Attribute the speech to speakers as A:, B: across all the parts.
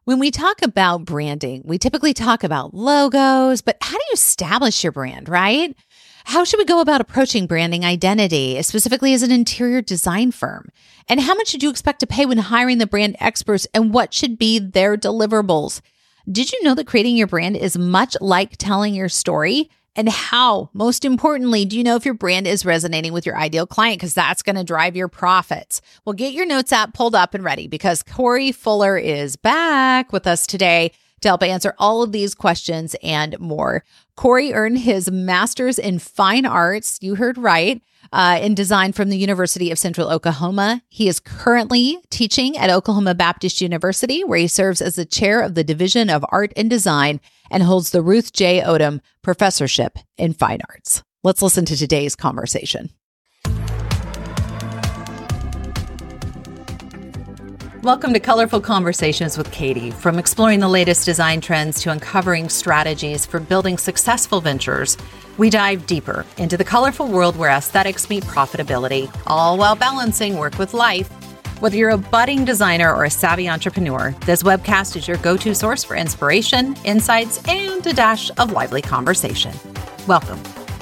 A: When we talk about branding, we typically talk about logos, but how do you establish your brand, right? How should we go about approaching branding identity, specifically as an interior design firm? And how much should you expect to pay when hiring the brand experts, and what should be their deliverables? Did you know that creating your brand is much like telling your story? And how, most importantly, do you know if your brand is resonating with your ideal client? Because that's going to drive your profits. Well, get your notes app pulled up and ready, because Corey Fuller is back with us today to help answer all of these questions and more. Corey earned his master's in fine arts, you heard right, in design from the University of Central Oklahoma. He is currently teaching at Oklahoma Baptist University, where he serves as the chair of the Division of Art and Design and holds the Ruth J. Odom Professorship in Fine Arts. Let's listen to today's conversation. Welcome to Colorful Conversations with Katie. From exploring the latest design trends to uncovering strategies for building successful ventures, we dive deeper into the colorful world where aesthetics meet profitability, all while balancing work with life. Whether you're a budding designer or a savvy entrepreneur, this webcast is your go-to source for inspiration, insights, and a dash of lively conversation. Welcome.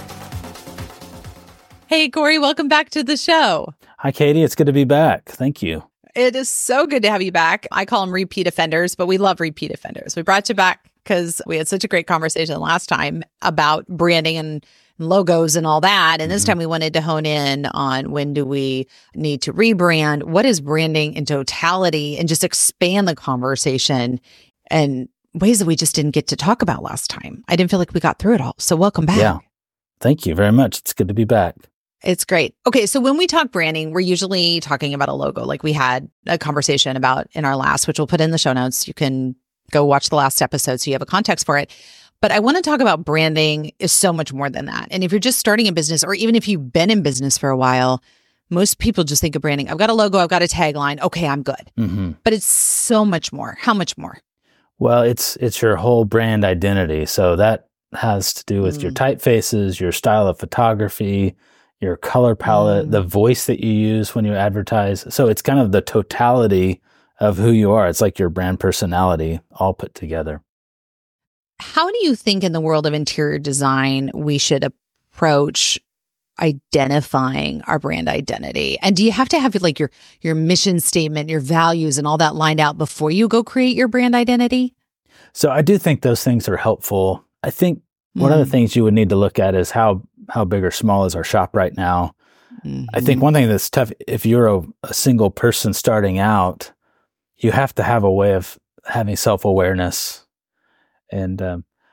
A: Hey, Corey, welcome back to the show.
B: Hi, Katie. It's good to be back. Thank you.
A: It is so good to have you back. I call them repeat offenders, but we love repeat offenders. We brought you back because we had such a great conversation last time about branding and logos and all that. And this time we wanted to hone in on, when do we need to rebrand? What is branding in totality? And just expand the conversation and ways that we just didn't get to talk about last time. I didn't feel like we got through it all. So welcome back.
B: Yeah. Thank you very much. It's good to be back.
A: It's great. Okay, so when we talk branding, we're usually talking about a logo, like we had a conversation about in our last, which we'll put in the show notes. You can go watch the last episode so you have a context for it. But I want to talk about branding is so much more than that. And if you're just starting a business, or even if you've been in business for a while, most people just think of branding. I've got a logo, I've got a tagline. Okay, I'm good. But it's so much more. How much more?
B: Well, it's your whole brand identity. So that has to do with your typefaces, your style of photography, your color palette, the voice that you use when you advertise. So it's kind of the totality of who you are. It's like your brand personality all put together.
A: How do you think in the world of interior design we should approach identifying our brand identity? And do you have to have like your mission statement, your values and all that lined out before you go create your brand identity?
B: So I do think those things are helpful. I think one of the things you would need to look at is how big or small is our shop right now. I think one thing that's tough, if you're a single person starting out, you have to have a way of having self-awareness. And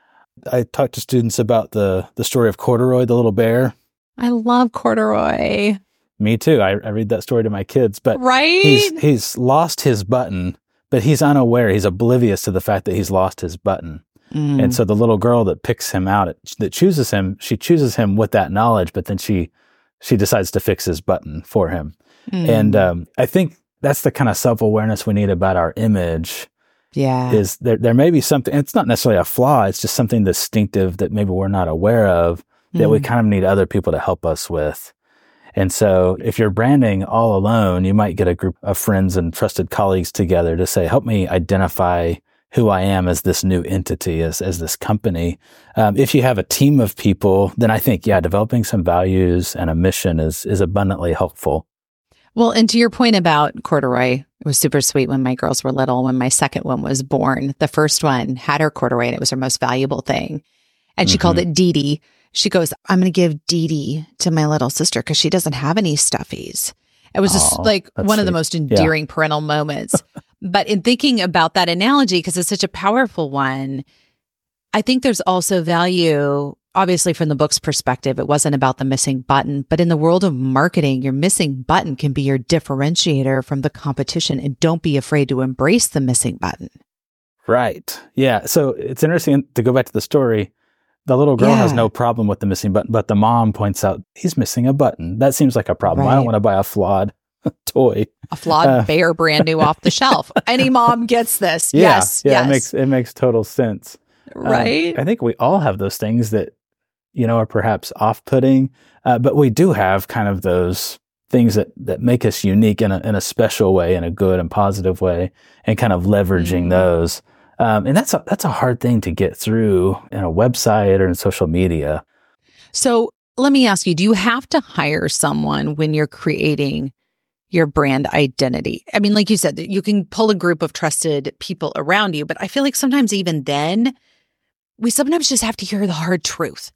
B: I talk to students about the story of Corduroy, the little bear.
A: I love Corduroy.
B: Me too. I read that story to my kids. But
A: right?
B: he's lost his button, but he's unaware. He's oblivious to the fact that he's lost his button. And so the little girl that picks him out, that chooses him, she chooses him with that knowledge, but then she decides to fix his button for him. And I think that's the kind of self-awareness we need about our image.
A: Yeah.
B: Is there may be something, it's not necessarily a flaw, it's just something distinctive that maybe we're not aware of that we kind of need other people to help us with. And so if you're branding all alone, you might get a group of friends and trusted colleagues together to say, help me identify who I am as this new entity, as this company. If you have a team of people, then I think, developing some values and a mission is abundantly helpful.
A: Well, and to your point about Corduroy, it was super sweet when my girls were little. When my second one was born, the first one had her corduroy and it was her most valuable thing. And she called it Dee Dee. She goes, I'm going to give Dee Dee to my little sister because she doesn't have any stuffies. It was just like one of the most endearing parental moments. But in thinking about that analogy, because it's such a powerful one, I think there's also value, obviously from the book's perspective, it wasn't about the missing button, but in the world of marketing, your missing button can be your differentiator from the competition, and don't be afraid to embrace the missing button.
B: Right. Yeah. So it's interesting to go back to the story. The little girl has no problem with the missing button, but the mom points out, he's missing a button. That seems like a problem. Right. I don't want to buy a flawed toy.
A: A flawed bear brand new off the shelf. Any mom gets this.
B: Yeah,
A: yes.
B: It makes total sense.
A: Right.
B: I think we all have those things that, are perhaps off-putting, but we do have kind of those things that make us unique in a special way, in a good and positive way, and kind of leveraging those. And that's a hard thing to get through in a website or in social media.
A: So let me ask you, do you have to hire someone when you're creating your brand identity? I mean, like you said, you can pull a group of trusted people around you, but I feel like sometimes even then, we sometimes just have to hear the hard truth.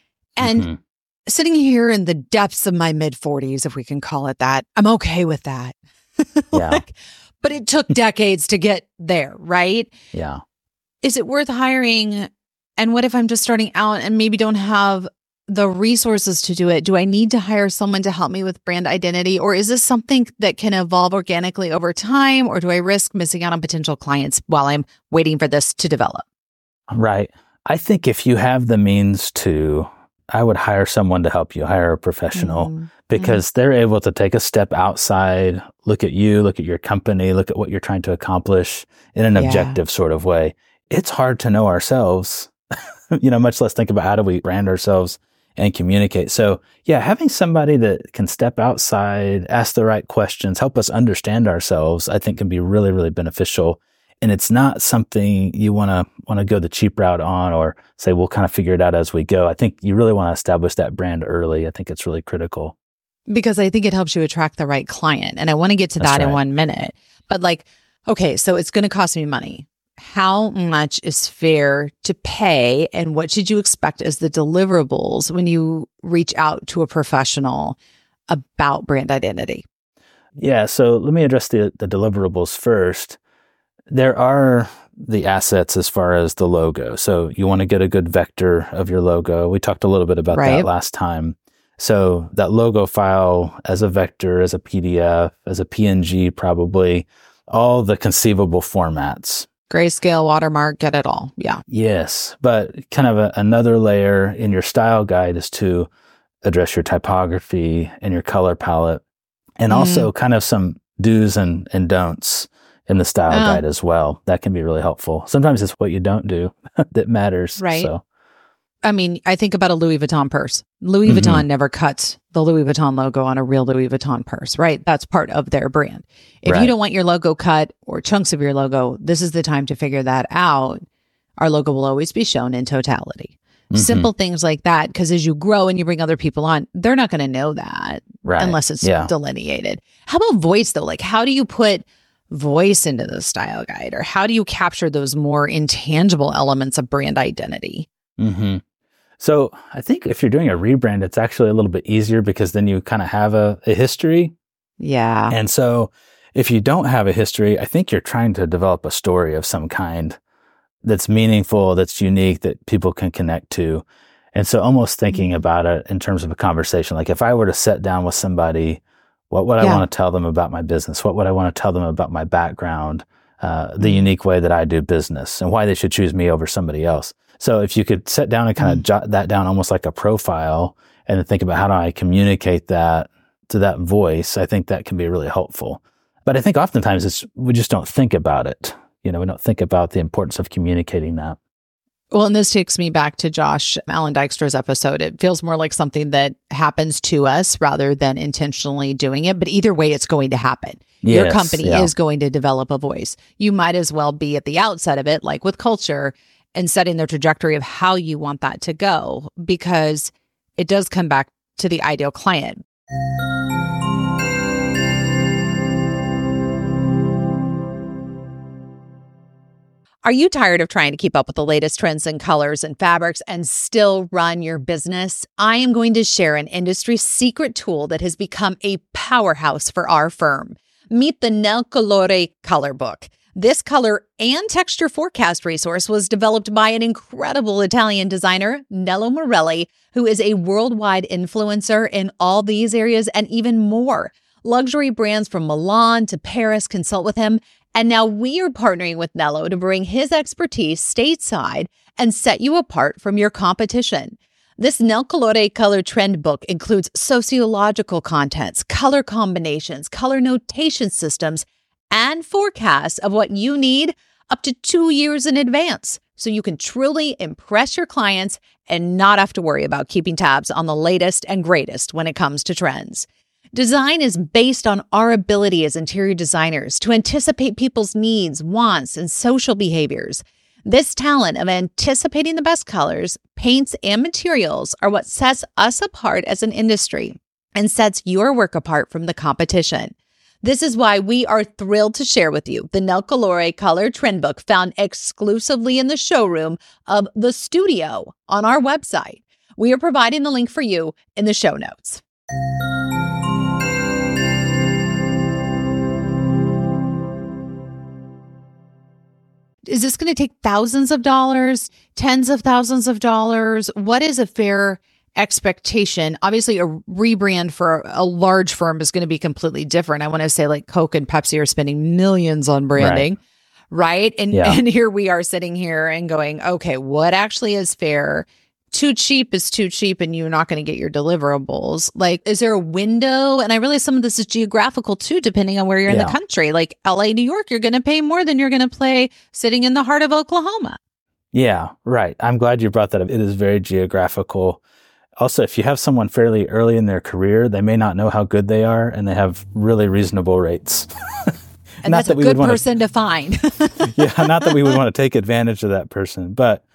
A: And sitting here in the depths of my mid-40s, if we can call it that, I'm okay with that.
B: Yeah.
A: But it took decades to get there, right?
B: Yeah.
A: Is it worth hiring? And what if I'm just starting out and maybe don't have the resources to do it? Do I need to hire someone to help me with brand identity? Or is this something that can evolve organically over time? Or do I risk missing out on potential clients while I'm waiting for this to develop?
B: Right. I think if you have the means to, I would hire someone to help you, hire a professional, because they're able to take a step outside, look at you, look at your company, look at what you're trying to accomplish in an objective sort of way. It's hard to know ourselves, much less think about how do we brand ourselves and communicate. So yeah, having somebody that can step outside, ask the right questions, help us understand ourselves, I think can be really, really beneficial. And it's not something you want to go the cheap route on or say, we'll kind of figure it out as we go. I think you really want to establish that brand early. I think it's really critical.
A: Because I think it helps you attract the right client. And I want to get to that in 1 minute. But okay, so it's going to cost me money. How much is fair to pay, and what should you expect as the deliverables when you reach out to a professional about brand identity?
B: Yeah, so let me address the deliverables first. There are the assets as far as the logo. So you want to get a good vector of your logo. We talked a little bit about that last time. So that logo file as a vector, as a PDF, as a PNG, probably all the conceivable formats.
A: Grayscale, watermark, get it all. Yeah.
B: Yes. But kind of another layer in your style guide is to address your typography and your color palette, and also kind of some do's and don'ts in the style guide as well. That can be really helpful. Sometimes it's what you don't do that matters.
A: Right.
B: So.
A: I mean, I think about a Louis Vuitton purse. Louis Vuitton never cuts the Louis Vuitton logo on a real Louis Vuitton purse, right? That's part of their brand. If you don't want your logo cut or chunks of your logo, this is the time to figure that out. Our logo will always be shown in totality. Simple things like that, because as you grow and you bring other people on, they're not going to know that unless it's delineated. How about voice, though? Like, how do you put voice into the style guide, or how do you capture those more intangible elements of brand identity?
B: So I think if you're doing a rebrand, it's actually a little bit easier because then you kind of have a history.
A: Yeah.
B: And so if you don't have a history, I think you're trying to develop a story of some kind that's meaningful, that's unique, that people can connect to. And so almost thinking about it in terms of a conversation, like if I were to sit down with somebody, what would I want to tell them about my business? What would I want to tell them about my background, the unique way that I do business, and why they should choose me over somebody else? So if you could sit down and kind of jot that down almost like a profile, and then think about how do I communicate that to that voice, I think that can be really helpful. But I think oftentimes we just don't think about it. We don't think about the importance of communicating that.
A: Well, and this takes me back to Josh Alan Dykstra's episode. It feels more like something that happens to us rather than intentionally doing it. But either way, it's going to happen.
B: Yes,
A: your company is going to develop a voice. You might as well be at the outset of it, like with culture, and setting the trajectory of how you want that to go, because it does come back to the ideal client. Are you tired of trying to keep up with the latest trends in colors and fabrics and still run your business? I am going to share an industry secret tool that has become a powerhouse for our firm. Meet the Nel Colore Color Book. This color and texture forecast resource was developed by an incredible Italian designer, Nello Morelli, who is a worldwide influencer in all these areas and even more. Luxury brands from Milan to Paris consult with him, and now we are partnering with Nello to bring his expertise stateside and set you apart from your competition. This Nel Colore Color Trend Book includes sociological contents, color combinations, color notation systems, and forecasts of what you need up to 2 years in advance, so you can truly impress your clients and not have to worry about keeping tabs on the latest and greatest when it comes to trends. Design is based on our ability as interior designers to anticipate people's needs, wants, and social behaviors. This talent of anticipating the best colors, paints, and materials are what sets us apart as an industry and sets your work apart from the competition. This is why we are thrilled to share with you the Nell Calore Color Trend Book found exclusively in the showroom of The Studio on our website. We are providing the link for you in the show notes. Is this going to take thousands of dollars, tens of thousands of dollars? What is a fair expectation? Obviously, a rebrand for a large firm is going to be completely different. I want to say like Coke and Pepsi are spending millions on branding, right? And here we are sitting here and going, okay, what actually is fair? Too cheap is too cheap and you're not going to get your deliverables. Like, is there a window? And I realize some of this is geographical too, depending on where you're in the country. Like LA, New York, you're going to pay more than you're going to pay sitting in the heart of Oklahoma.
B: Yeah, right. I'm glad you brought that up. It is very geographical. Also, if you have someone fairly early in their career, they may not know how good they are and they have really reasonable rates.
A: And that's a good person to find.
B: Yeah, not that we would want to take advantage of that person, but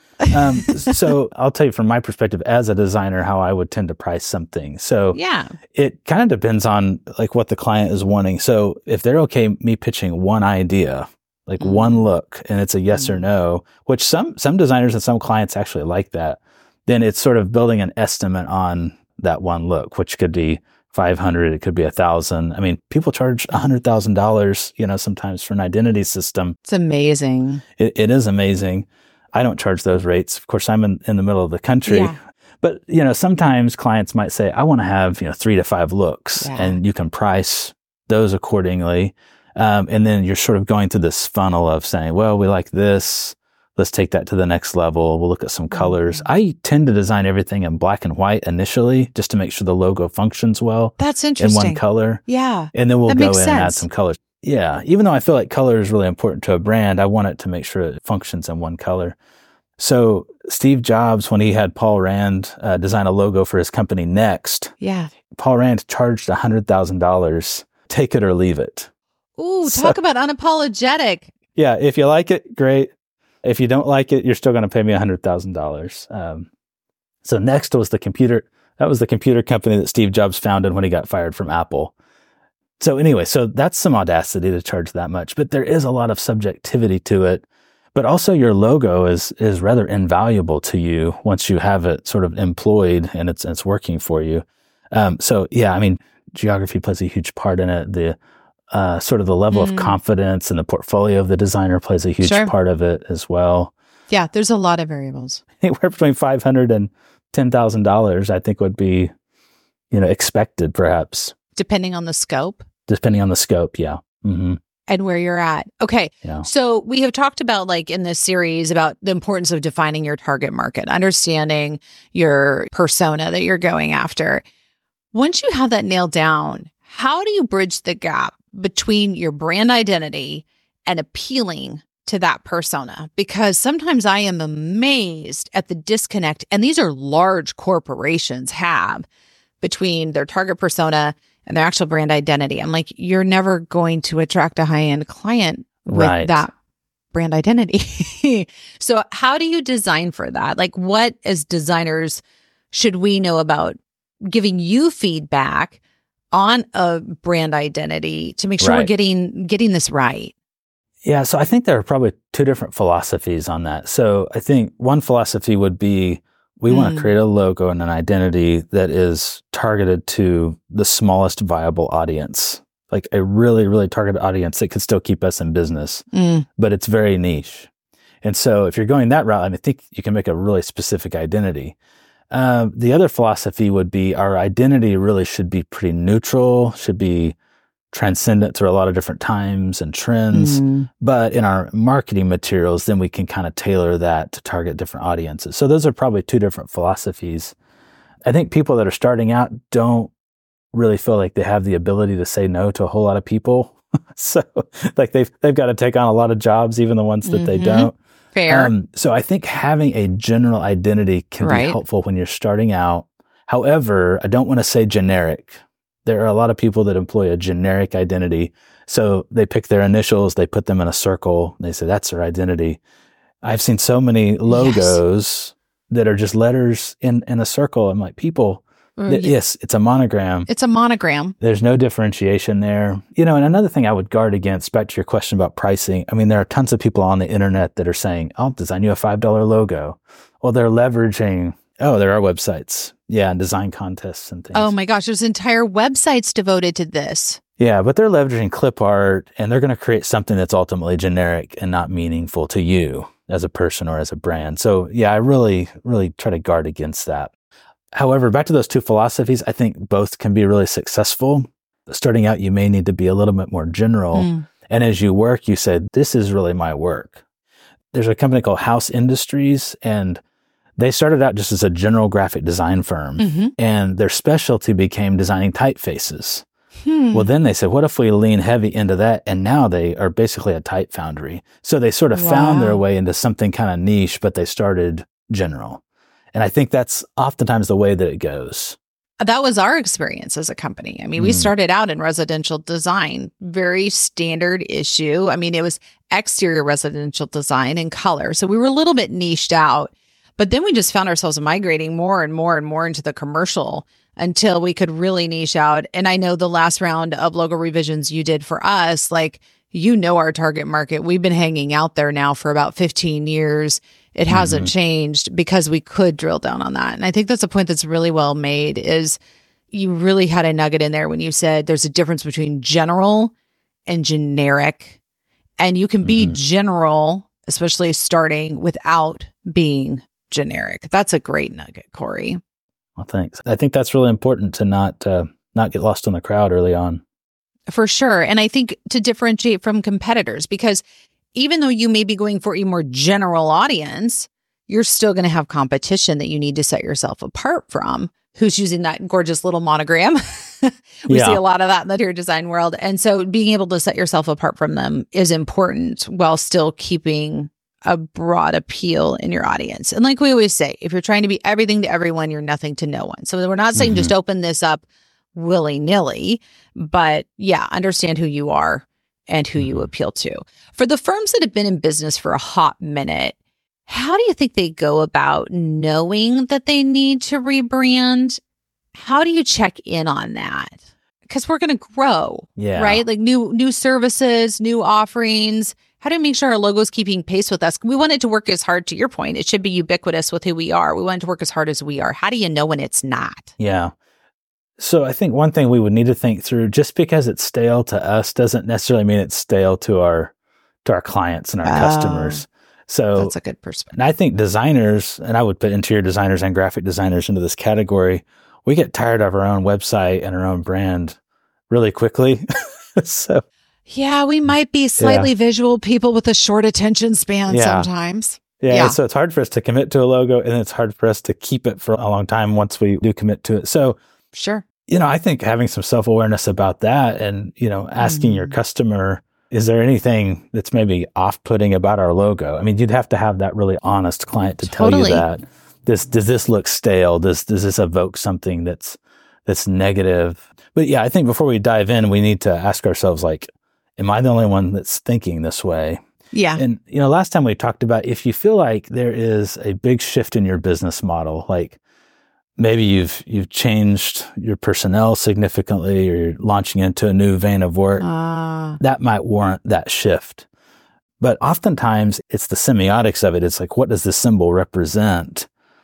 B: so I'll tell you from my perspective as a designer how I would tend to price something. So it kind of depends on like what the client is wanting. So if they're okay me pitching one idea, like one look, and it's a yes or no, which some designers and some clients actually like that, then it's sort of building an estimate on that one look, which could be $500, it could be $1,000. I mean, people charge $100,000, sometimes for an identity system.
A: It's amazing.
B: It is amazing. I don't charge those rates. Of course, I'm in the middle of the country. But, sometimes clients might say, I want to have, 3 to 5 looks, and you can price those accordingly. And then you're sort of going through this funnel of saying, well, we like this. Let's take that to the next level. We'll look at some colors. I tend to design everything in black and white initially, just to make sure the logo functions well.
A: That's interesting.
B: In one color.
A: Yeah.
B: And then we'll go in and add some colors. Yeah. Even though I feel like color is really important to a brand, I want it to make sure it functions in one color. So Steve Jobs, when he had Paul Rand design a logo for his company Next, Paul Rand charged $100,000. Take it or leave it.
A: Ooh, talk about unapologetic.
B: Yeah. If you like it, great. If you don't like it, you're still going to pay me $100,000. So Next was the computer company that Steve Jobs founded when he got fired from Apple. So anyway, so that's some audacity to charge that much, but there is a lot of subjectivity to it. But also your logo is rather invaluable to you once you have it sort of employed and it's working for you. So yeah, I mean, geography plays a huge part in it. The sort of the level of confidence and the portfolio of the designer plays a huge part of it as well.
A: Yeah, there's a lot of variables.
B: Anywhere between $500 and $10,000, I think would be, expected perhaps.
A: Depending on the scope?
B: Depending on the scope, yeah. Mm-hmm.
A: And where you're at. Okay. Yeah. So we have talked about like in this series about the importance of defining your target market, understanding your persona that you're going after. Once you have that nailed down, how do you bridge the gap between your brand identity and appealing to that persona? Because sometimes I am amazed at the disconnect, and these are large corporations have between their target persona and their actual brand identity. I'm like, you're never going to attract a high-end client with that brand identity. So how do you design for that? Like, what as designers should we know about giving you feedback on a brand identity to make sure we're getting this right?
B: Yeah, so I think there are probably 2 different philosophies on that. So I think one philosophy would be we want to create a logo and an identity that is targeted to the smallest viable audience, like a really, really targeted audience that could still keep us in business, but it's very niche. And so if you're going that route, I think you can make a really specific identity. The other philosophy would be our identity really should be pretty neutral, should be transcendent through a lot of different times and trends. But in our marketing materials, then we can kind of tailor that to target different audiences. So those are probably 2 different philosophies. I think people that are starting out don't really feel like they have the ability to say no to a whole lot of people. So like they've got to take on a lot of jobs, even the ones that they don't.
A: Fair.
B: So I think having a general identity can be helpful when you're starting out. However, I don't want to say generic. There are a lot of people that employ a generic identity. So they pick their initials, they put them in a circle, they say that's their identity. I've seen so many logos that are just letters in a circle. I'm like, people, yes, it's a monogram.
A: It's a monogram.
B: There's no differentiation there. And another thing I would guard against, back to your question about pricing, I mean, there are tons of people on the internet that are saying, I'll design you a $5 logo. Well, they're leveraging, there are websites. Yeah, and design contests and things.
A: Oh my gosh, there's entire websites devoted to this.
B: Yeah, but they're leveraging clip art, and they're going to create something that's ultimately generic and not meaningful to you as a person or as a brand. So yeah, I really, really try to guard against that. However, back to those two philosophies, I think both can be really successful. Starting out, you may need to be a little bit more general. And as you work, you say, this is really my work. There's a company called House Industries, and they started out just as a general graphic design firm, and their specialty became designing typefaces. Well, then they said, what if we lean heavy into that? And now they are basically a type foundry. So they sort of found their way into something kind of niche, but they started general. And I think that's oftentimes the way that it goes.
A: That was our experience as a company. I mean, we started out in residential design, very standard issue. I mean, it was exterior residential design and color. So we were a little bit niched out. But then we just found ourselves migrating more and more and more into the commercial until we could really niche out. And I know the last round of logo revisions you did for us, our target market. We've been hanging out there now for about 15 years. It hasn't changed because we could drill down on that. And I think that's a point that's really well made, is you really had a nugget in there when you said there's a difference between general and generic. And you can be general, especially starting, without being generic. That's a great nugget, Corey.
B: Well, thanks. I think that's really important to not get lost in the crowd early on.
A: For sure. And I think to differentiate from competitors, because even though you may be going for a more general audience, you're still going to have competition that you need to set yourself apart from, who's using that gorgeous little monogram. We see a lot of that in the interior design world. And so being able to set yourself apart from them is important while still keeping a broad appeal in your audience. And like we always say, if you're trying to be everything to everyone, you're nothing to no one. So we're not saying just open this up willy-nilly, but understand who you are and who you appeal to. For the firms that have been in business for a hot minute, how do you think they go about knowing that they need to rebrand? How do you check in on that? Because we're going to grow, right? Like new services, new offerings. How do we make sure our logo is keeping pace with us? We want it to work as hard, to your point. It should be ubiquitous with who we are. We want it to work as hard as we are. How do you know when it's not?
B: Yeah. So I think one thing we would need to think through, just because it's stale to us doesn't necessarily mean it's stale to our clients and our customers. So
A: that's a good perspective.
B: And I think designers, and I would put interior designers and graphic designers into this category, we get tired of our own website and our own brand really quickly. So
A: yeah, we might be slightly visual people with a short attention span sometimes.
B: Yeah. So it's hard for us to commit to a logo, and it's hard for us to keep it for a long time once we do commit to it. So
A: sure.
B: I think having some self-awareness about that and, asking your customer, is there anything that's maybe off-putting about our logo? I mean, you'd have to have that really honest client to tell you that. Does this look stale? Does this evoke something that's negative? But yeah, I think before we dive in, we need to ask ourselves, am I the only one that's thinking this way?
A: Yeah.
B: And, last time we talked about, if you feel like there is a big shift in your business model, like maybe you've changed your personnel significantly, or you're launching into a new vein of work, that might warrant that shift. But oftentimes it's the semiotics of it. It's like, what does this symbol represent?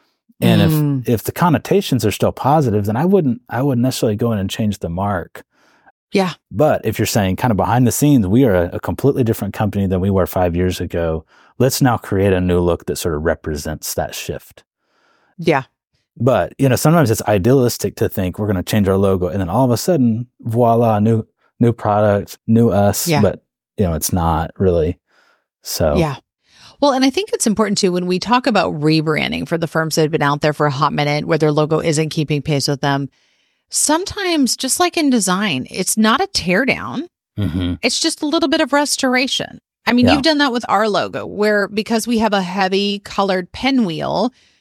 B: And if the connotations are still positive, then I wouldn't necessarily go in and change the mark.
A: Yeah.
B: But if you're saying kind of behind the scenes, we are a completely different company than we were 5 years ago, let's now create a new look that sort of represents that shift.
A: Yeah.
B: But, sometimes it's idealistic to think we're going to change our logo, and then all of a sudden, voila, new product, new us. Yeah. But, it's not really. So.
A: Yeah. Well, and I think it's important too, when we talk about rebranding for the firms that have been out there for a hot minute, where their logo isn't keeping pace with them, sometimes, just like in design, it's not a teardown. It's just a little bit of restoration. I mean, you've done that with our logo, where because we have a heavy colored pinwheel,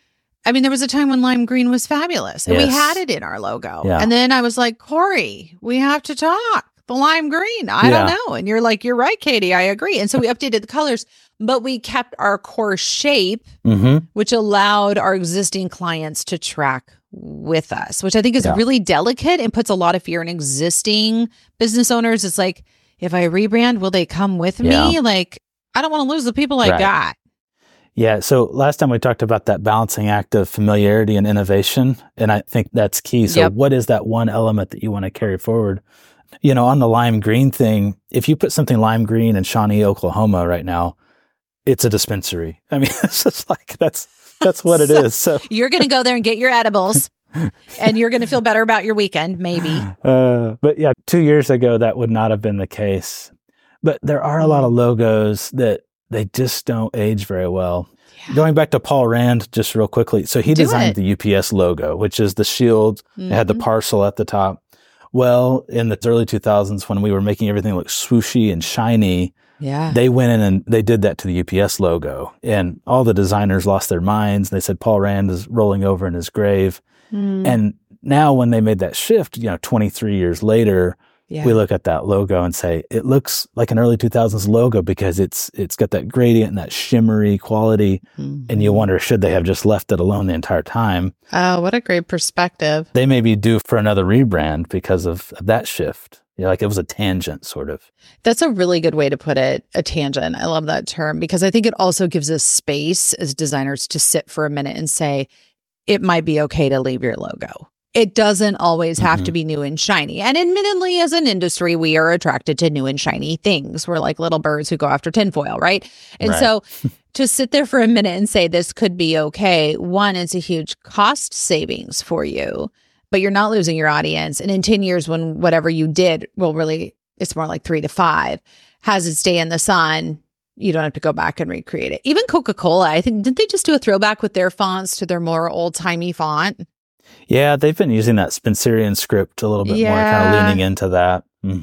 A: I mean, there was a time when lime green was fabulous and we had it in our logo. Yeah. And then I was like, Corey, we have to talk. The lime green. I don't know. And you're like, you're right, Katie. I agree. And so we updated the colors, but we kept our core shape, which allowed our existing clients to track with us, which I think is really delicate and puts a lot of fear in existing business owners. It's like, if I rebrand, will they come with me? Like, I don't want to lose the people I got.
B: Yeah. So last time we talked about that balancing act of familiarity and innovation. And I think that's key. So what is that one element that you want to carry forward? You know, on the lime green thing, if you put something lime green in Shawnee, Oklahoma right now, it's a dispensary. I mean, it's just like, that's what it is. So
A: you're going to go there and get your edibles and you're going to feel better about your weekend, maybe.
B: But yeah, 2 years ago, that would not have been the case. But there are a lot of logos that they just don't age very well. Yeah. Going back to Paul Rand, just real quickly. So he designed the UPS logo, which is the shield. It had the parcel at the top. Well, in the early 2000s, when we were making everything look swooshy and shiny, they went in and they did that to the UPS logo. And all the designers lost their minds. They said Paul Rand is rolling over in his grave. And now when they made that shift, 23 years later, we look at that logo and say, it looks like an early 2000s logo because it's got that gradient and that shimmery quality. And you wonder, should they have just left it alone the entire time?
A: Oh, what a great perspective.
B: They may be due for another rebrand because of that shift. Like it was a tangent, sort of.
A: That's a really good way to put it, a tangent. I love that term because I think it also gives us space as designers to sit for a minute and say, it might be okay to leave your logo. It doesn't always have to be new and shiny. And admittedly, as an industry, we are attracted to new and shiny things. We're like little birds who go after tinfoil, right? And so to sit there for a minute and say this could be okay, one, it's a huge cost savings for you, but you're not losing your audience. And in 10 years, when whatever you did will really, it's more like 3 to 5, has its day in the sun, you don't have to go back and recreate it. Even Coca-Cola, I think, didn't they just do a throwback with their fonts to their more old-timey font?
B: Yeah, they've been using that Spencerian script a little bit more, kind of leaning into that.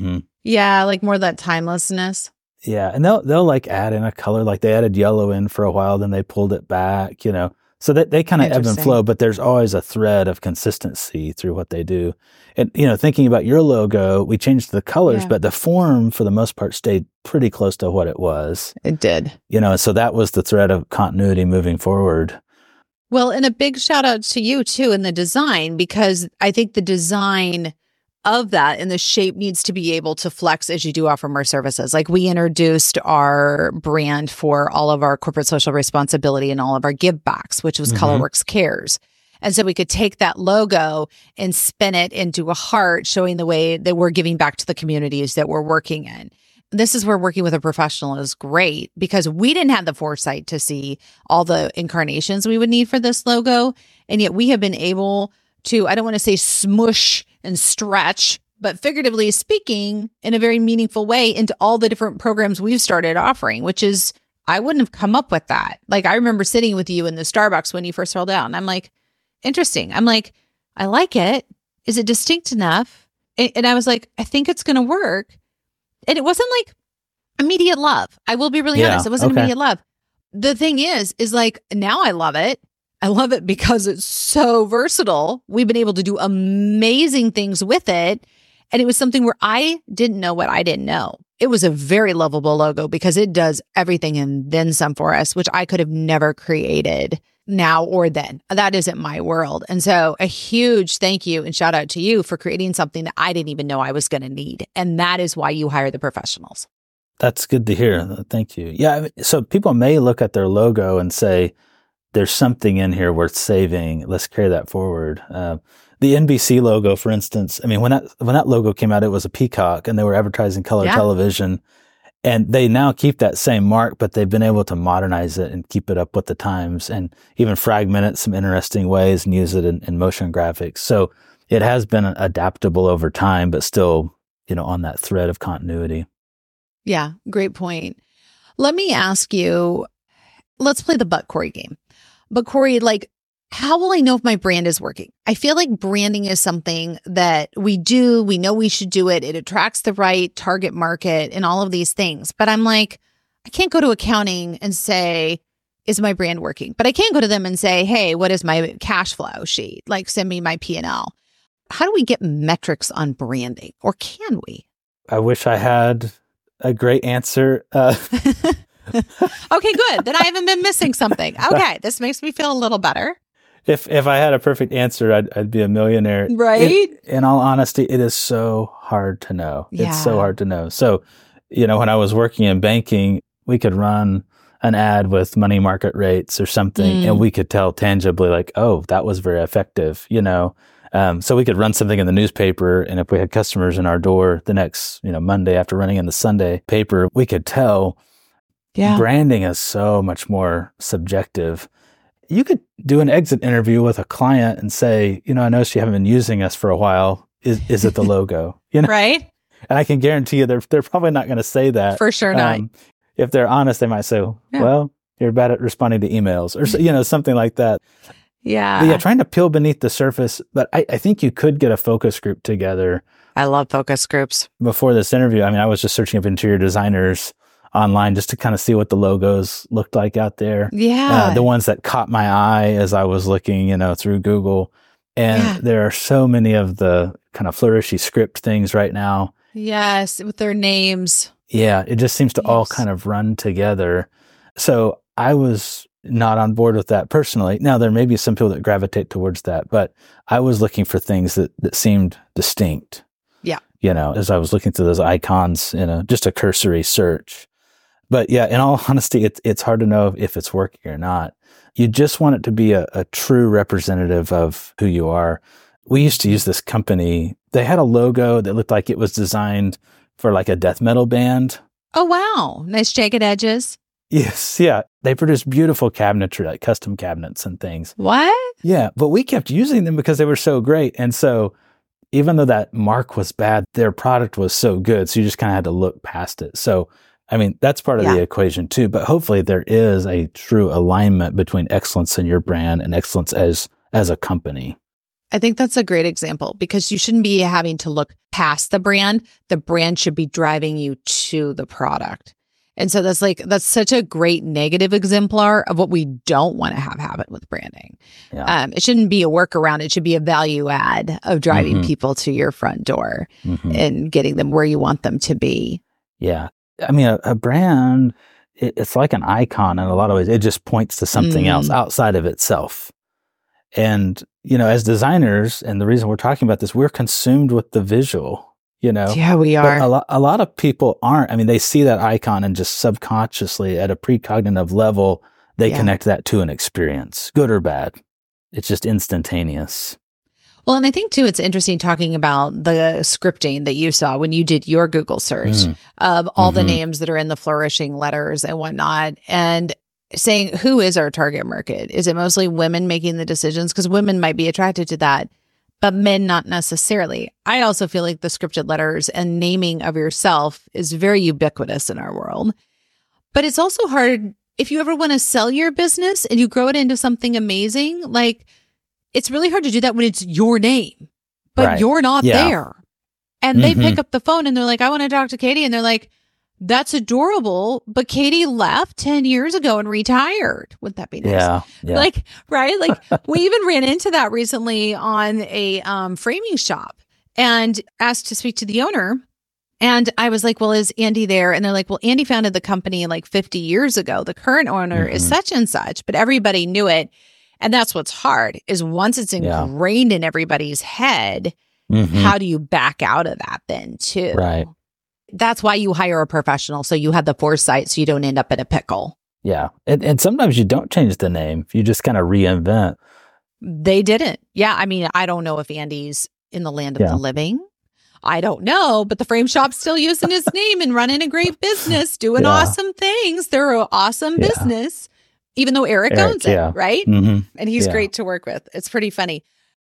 A: Yeah, like more of that timelessness.
B: Yeah, and they'll like add in a color, like they added yellow in for a while, then they pulled it back, So that they kind of ebb and flow, but there's always a thread of consistency through what they do. And, thinking about your logo, we changed the colors, but the form for the most part stayed pretty close to what it was.
A: It did.
B: So that was the thread of continuity moving forward.
A: Well, and a big shout out to you too in the design, because I think the design of that and the shape needs to be able to flex as you do offer more services. Like we introduced our brand for all of our corporate social responsibility and all of our give backs, which was ColorWorks Cares. And so we could take that logo and spin it into a heart, showing the way that we're giving back to the communities that we're working in. This is where working with a professional is great because we didn't have the foresight to see all the incarnations we would need for this logo. And yet we have been able to, I don't want to say smush and stretch, but figuratively speaking, in a very meaningful way into all the different programs we've started offering, which is, I wouldn't have come up with that. Like I remember sitting with you in the Starbucks when you first rolled out and I'm like, interesting. I'm like, I like it. Is it distinct enough? And I was like, I think it's going to work. And it wasn't like immediate love. I will be really honest. It wasn't immediate love. The thing is like, now I love it. I love it because it's so versatile. We've been able to do amazing things with it. And it was something where I didn't know what I didn't know. It was a very lovable logo because it does everything and then some for us, which I could have never created now or then. That isn't my world. And so a huge thank you and shout out to you for creating something that I didn't even know I was going to need. And that is why you hire the professionals.
B: That's good to hear. Thank you. Yeah. So people may look at their logo and say, there's something in here worth saving. Let's carry that forward. The NBC logo, for instance, I mean, when that logo came out, it was a peacock and they were advertising color television. And they now keep that same mark, but they've been able to modernize it and keep it up with the times and even fragment it some interesting ways and use it in motion graphics. So it has been adaptable over time, but still, on that thread of continuity.
A: Yeah, great point. Let me ask you, let's play the But Corey game. But Corey, like, how will I know if my brand is working? I feel like branding is something that we do. We know we should do it. It attracts the right target market and all of these things. But I'm like, I can't go to accounting and say, is my brand working? But I can't go to them and say, hey, what is my cash flow sheet? Like send me my P&L. How do we get metrics on branding, or can we?
B: I wish I had a great answer.
A: Okay, good. Then I haven't been missing something. Okay, this makes me feel a little better.
B: If I had a perfect answer, I'd be a millionaire.
A: Right?
B: In all honesty, it is so hard to know.
A: Yeah.
B: It's so hard to know. So, when I was working in banking, we could run an ad with money market rates or something, and we could tell tangibly like, oh, that was very effective, So we could run something in the newspaper, and if we had customers in our door the next, Monday after running in the Sunday paper, we could tell.
A: Yeah.
B: Branding is so much more subjective. You could do an exit interview with a client and say, I noticed you haven't been using us for a while. Is it the logo?
A: Right.
B: And I can guarantee you they're probably not going to say that.
A: For sure not.
B: If they're honest, they might say, well, you're bad at responding to emails or, something like that.
A: Yeah.
B: But trying to peel beneath the surface. But I think you could get a focus group together.
A: I love focus groups.
B: Before this interview, I was just searching up interior designers online just to kind of see what the logos looked like out there.
A: Yeah.
B: The ones that caught my eye as I was looking, through Google. And there are so many of the kind of flourishy script things right now.
A: Yes, with their names.
B: Yeah, it just seems to all kind of run together. So I was not on board with that personally. Now, there may be some people that gravitate towards that, but I was looking for things that seemed distinct.
A: Yeah.
B: As I was looking through those icons in just a cursory search. But yeah, in all honesty, it's hard to know if it's working or not. You just want it to be a true representative of who you are. We used to use this company. They had a logo that looked like it was designed for like a death metal band.
A: Oh, wow. Nice jagged edges.
B: Yes. Yeah. They produced beautiful cabinetry, like custom cabinets and things.
A: What?
B: Yeah. But we kept using them because they were so great. And so even though that mark was bad, their product was so good. So you just kind of had to look past it. So that's part of the equation too, but hopefully there is a true alignment between excellence in your brand and excellence as a company.
A: I think that's a great example because you shouldn't be having to look past the brand. The brand should be driving you to the product. And so that's such a great negative exemplar of what we don't want to have happen with branding.
B: Yeah.
A: It shouldn't be a workaround. It should be a value add of driving people to your front door and getting them where you want them to be.
B: Yeah. A brand, it's like an icon in a lot of ways. It just points to something else outside of itself. And, as designers, and the reason we're talking about this, we're consumed with the visual,
A: Yeah, we are.
B: But a lot of people aren't. They see that icon and just subconsciously at a precognitive level, they connect that to an experience, good or bad. It's just instantaneous.
A: Well, and I think too, it's interesting talking about the scripting that you saw when you did your Google search of all the names that are in the flourishing letters and whatnot, and saying, who is our target market? Is it mostly women making the decisions? Because women might be attracted to that, but men not necessarily. I also feel like the scripted letters and naming of yourself is very ubiquitous in our world. But it's also hard if you ever want to sell your business and you grow it into something amazing, like it's really hard to do that when it's your name, but you're not there. And they pick up the phone and they're like, I want to talk to Katie. And they're like, that's adorable. But Katie left 10 years ago and retired. Wouldn't that be nice?
B: Yeah.
A: Right? We even ran into that recently on a framing shop and asked to speak to the owner. And I was like, well, is Andy there? And they're like, well, Andy founded the company like 50 years ago. The current owner is such and such, but everybody knew it. And that's what's hard is once it's ingrained in everybody's head, how do you back out of that then too?
B: Right.
A: That's why you hire a professional. So you have the foresight so you don't end up in a pickle.
B: Yeah. And sometimes you don't change the name. You just kind of reinvent.
A: They didn't. Yeah. I don't know if Andy's in the land of the living. I don't know, but the frame shop's still using his name and running a great business, doing awesome things. They're an awesome business. Even though Eric owns it, right? And he's great to work with. It's pretty funny.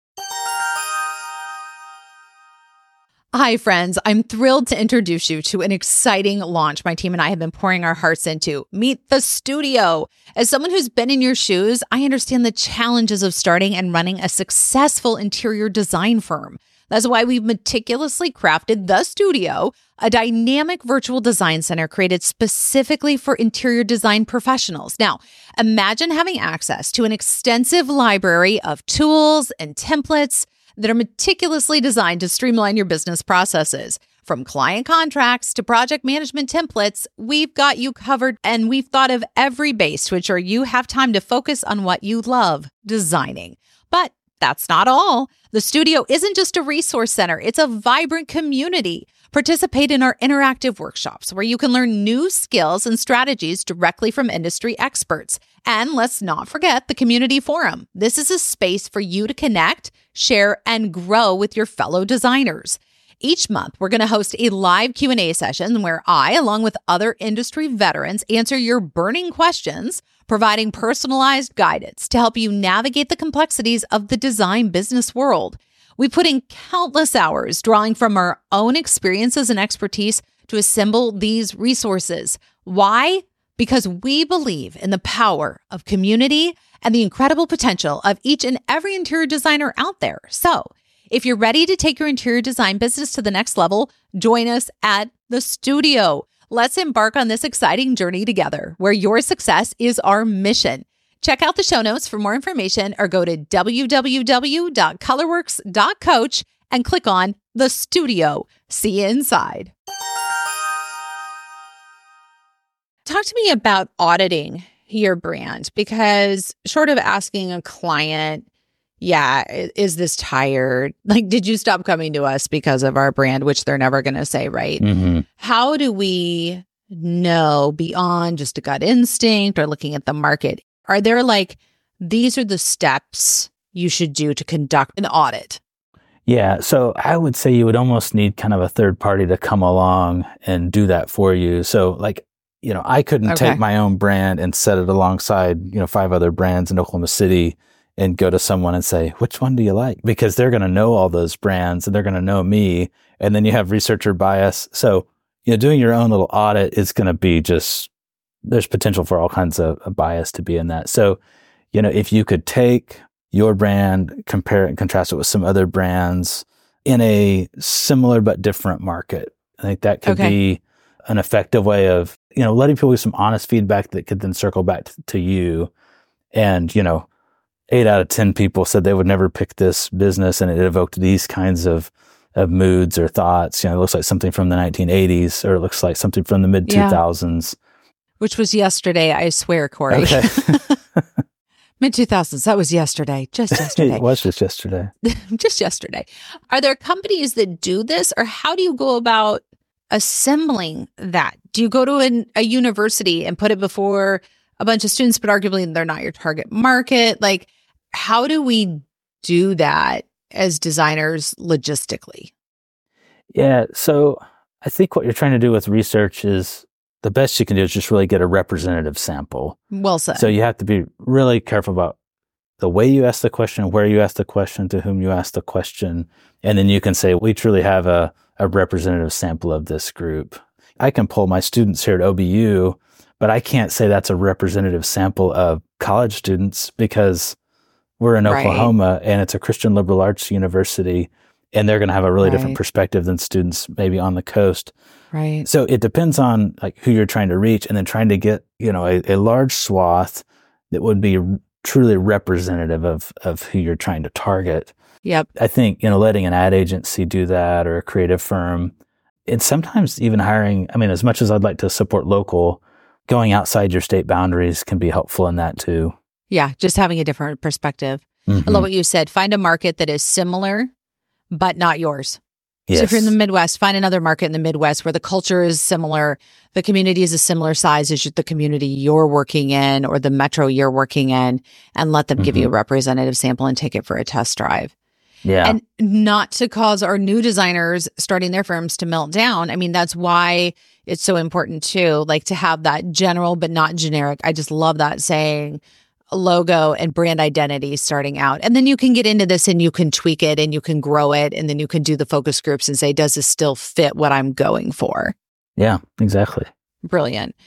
A: Hi, friends. I'm thrilled to introduce you to an exciting launch my team and I have been pouring our hearts into. Meet the Studio. As someone who's been in your shoes, I understand the challenges of starting and running a successful interior design firm. That's why we've meticulously crafted The Studio, a dynamic virtual design center created specifically for interior design professionals. Now, imagine having access to an extensive library of tools and templates that are meticulously designed to streamline your business processes. From client contracts to project management templates, we've got you covered, and we've thought of every base to ensure you have time to focus on what you love, designing. But that's not all. The Studio isn't just a resource center, it's a vibrant community. Participate in our interactive workshops where you can learn new skills and strategies directly from industry experts. And let's not forget the community forum. This is a space for you to connect, share, and grow with your fellow designers. Each month, we're going to host a live Q&A session where I, along with other industry veterans, answer your burning questions, providing personalized guidance to help you navigate the complexities of the design business world. We put in countless hours drawing from our own experiences and expertise to assemble these resources. Why? Because we believe in the power of community and the incredible potential of each and every interior designer out there. So, if you're ready to take your interior design business to the next level, join us at The Studio. Let's embark on this exciting journey together, where your success is our mission. Check out the show notes for more information or go to www.colorworks.coach and click on The Studio. See you inside. Talk to me about auditing your brand, because short of asking a client, is this tired? Like, did you stop coming to us because of our brand, which they're never going to say, right?
B: Mm-hmm.
A: How do we know beyond just a gut instinct or looking at the market? Are there these are the steps you should do to conduct an audit?
B: Yeah. So I would say you would almost need kind of a third party to come along and do that for you. So I couldn't take my own brand and set it alongside, 5 other brands in Oklahoma City and go to someone and say, which one do you like? Because they're going to know all those brands and they're going to know me. And then you have researcher bias. So, doing your own little audit is going to be there's potential for all kinds of bias to be in that. So, if you could take your brand, compare it and contrast it with some other brands in a similar but different market, I think that could be an effective way of, letting people get some honest feedback that could then circle back to you. And, 8 out of 10 people said they would never pick this business, and it evoked these kinds of moods or thoughts. It looks like something from the 1980s, or it looks like something from the mid 2000s.
A: Which was yesterday, I swear, Corey.
B: Okay.
A: Mid 2000s. That was yesterday. Just yesterday.
B: It was just yesterday.
A: Just yesterday. Are there companies that do this, or how do you go about assembling that? Do you go to a university and put it before a bunch of students, but arguably they're not your target market? How do we do that as designers logistically?
B: Yeah. So I think what you're trying to do with research is the best you can do is just really get a representative sample.
A: Well said.
B: So you have to be really careful about the way you ask the question, where you ask the question, to whom you ask the question. And then you can say, we truly have a representative sample of this group. I can pull my students here at OBU, but I can't say that's a representative sample of college students, because we're in Oklahoma and it's a Christian liberal arts university, and they're going to have a really different perspective than students maybe on the coast.
A: Right.
B: So it depends on who you're trying to reach, and then trying to get, a large swath that would be truly representative of who you're trying to target.
A: Yep.
B: I think, letting an ad agency do that, or a creative firm, and sometimes even hiring, as much as I'd like to support local, going outside your state boundaries can be helpful in that too.
A: Yeah, just having a different perspective.
B: Mm-hmm.
A: I love what you said. Find a market that is similar, but not yours.
B: Yes.
A: So if you're in the Midwest, find another market in the Midwest where the culture is similar, the community is a similar size as the community you're working in or the metro you're working in, and let them give you a representative sample and take it for a test drive.
B: Yeah.
A: And not to cause our new designers starting their firms to melt down. That's why it's so important too, to have that general but not generic. I just love that saying, logo and brand identity starting out. And then you can get into this and you can tweak it and you can grow it. And then you can do the focus groups and say, does this still fit what I'm going for?
B: Yeah, exactly.
A: Brilliant.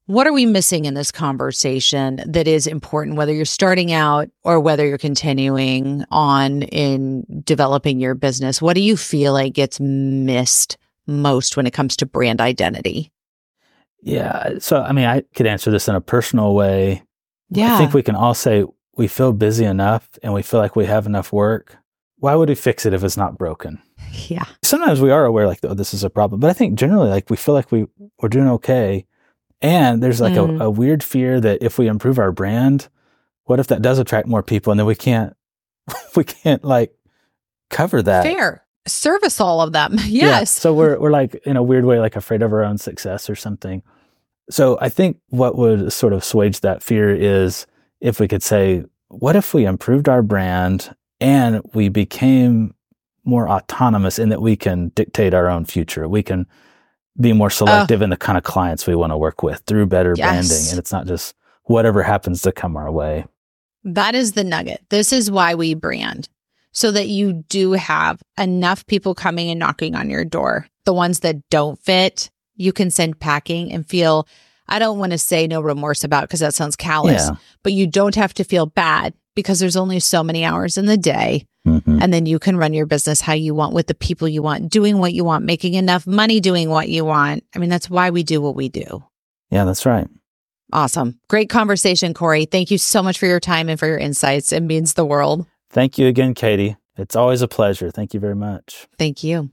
A: What are we missing in this conversation that is important, whether you're starting out or whether you're continuing on in developing your business? What do you feel like gets missed most when it comes to brand identity?
B: Yeah. So, I mean, I could answer this in a personal way.
A: Yeah.
B: I think we can all say we feel busy enough and we feel like we have enough work. Why would we fix it if it's not broken?
A: Yeah.
B: Sometimes we are aware like, oh, this is a problem. But I think generally like we feel like we're doing okay. And there's like a weird fear that if we improve our brand, what if that does attract more people and then we can't like cover that?
A: Fair. Service all of them. Yes.
B: Yeah. So we're like in a weird way, like afraid of our own success or something. So I think what would sort of assuage that fear is if we could say, what if we improved our brand and we became more autonomous in that we can dictate our own future? We can be more selective in the kind of clients we want to work with through better branding. And it's not just whatever happens to come our way.
A: That is the nugget. This is why we brand, so that you do have enough people coming and knocking on your door. The ones that don't fit, you can send packing and feel, I don't want to say no remorse about, because that sounds callous, but you don't have to feel bad because there's only so many hours in the day. And then you can run your business how you want with the people you want, doing what you want, making enough money doing what you want. I mean, that's why we do what we do.
B: Yeah, that's right.
A: Awesome. Great conversation, Corey. Thank you so much for your time and for your insights. It means the world.
B: Thank you again, Katie. It's always a pleasure. Thank you very much.
A: Thank you.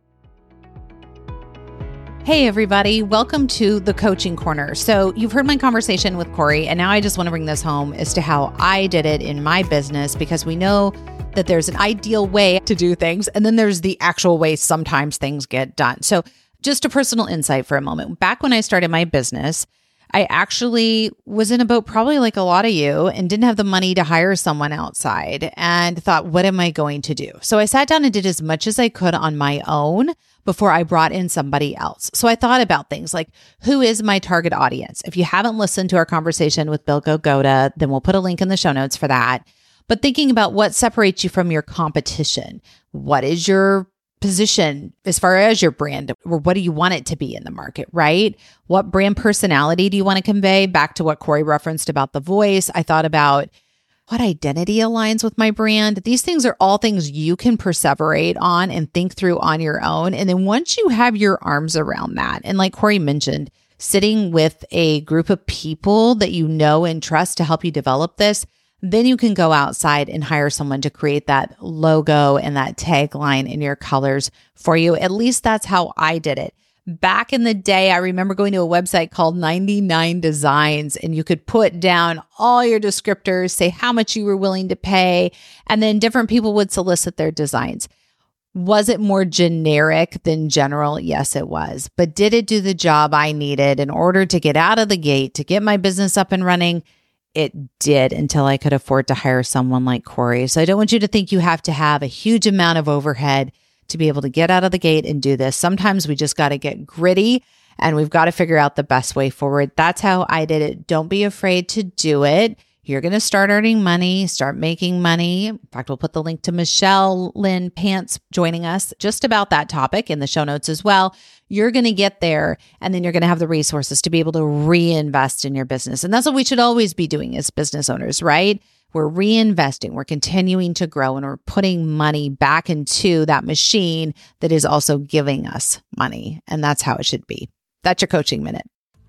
A: Hey, everybody. Welcome to the Coaching Corner. So you've heard my conversation with Corey, and now I just want to bring this home as to how I did it in my business, because we know that there's an ideal way to do things, and then there's the actual way sometimes things get done. So just a personal insight for a moment. Back when I started my business, I actually was in a boat probably like a lot of you and didn't have the money to hire someone outside and thought, what am I going to do? So I sat down and did as much as I could on my own before I brought in somebody else. So I thought about things like, who is my target audience? If you haven't listened to our conversation with Bill Gogoda, then we'll put a link in the show notes for that. But thinking about what separates you from your competition. What is your position as far as your brand, or what do you want it to be in the market, right? What brand personality do you want to convey? Back to what Corey referenced about the voice. I thought about what identity aligns with my brand. These things are all things you can perseverate on and think through on your own. And then once you have your arms around that, and like Corey mentioned, sitting with a group of people that you know and trust to help you develop this, then you can go outside and hire someone to create that logo and that tagline in your colors for you. At least that's how I did it. Back in the day, I remember going to a website called 99 Designs, and you could put down all your descriptors, say how much you were willing to pay, and then different people would solicit their designs. Was it more generic than general? Yes, it was. But did it do the job I needed in order to get out of the gate, to get my business up and running? It did, until I could afford to hire someone like Corey. So I don't want you to think you have to have a huge amount of overhead to be able to get out of the gate and do this. Sometimes we just got to get gritty and we've got to figure out the best way forward. That's how I did it. Don't be afraid to do it. You're going to start earning money, start making money. In fact, we'll put the link to Michelle Lynn Pants joining us just about that topic in the show notes as well. You're going to get there, and then you're going to have the resources to be able to reinvest in your business. And that's what we should always be doing as business owners, right? We're reinvesting, we're continuing to grow, and we're putting money back into that machine that is also giving us money. And that's how it should be. That's your coaching minute.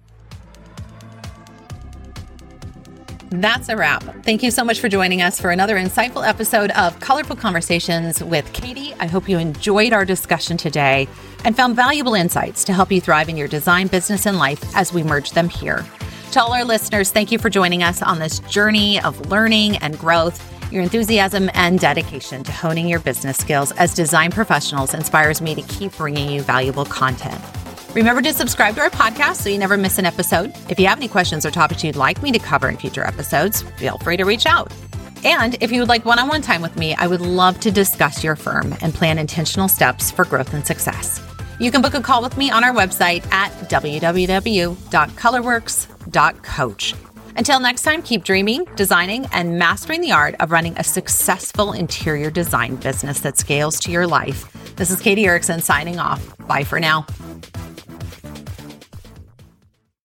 A: That's a wrap. Thank you so much for joining us for another insightful episode of Colorful Conversations with Katie. I hope you enjoyed our discussion today and found valuable insights to help you thrive in your design, business, and life as we merge them here. To all our listeners, thank you for joining us on this journey of learning and growth. Your enthusiasm and dedication to honing your business skills as design professionals inspires me to keep bringing you valuable content. Remember to subscribe to our podcast so you never miss an episode. If you have any questions or topics you'd like me to cover in future episodes, feel free to reach out. And if you would like one-on-one time with me, I would love to discuss your firm and plan intentional steps for growth and success. You can book a call with me on our website at www.colorworks.coach. Until next time, keep dreaming, designing, and mastering the art of running a successful interior design business that scales to your life. This is Katie Erickson signing off. Bye for now.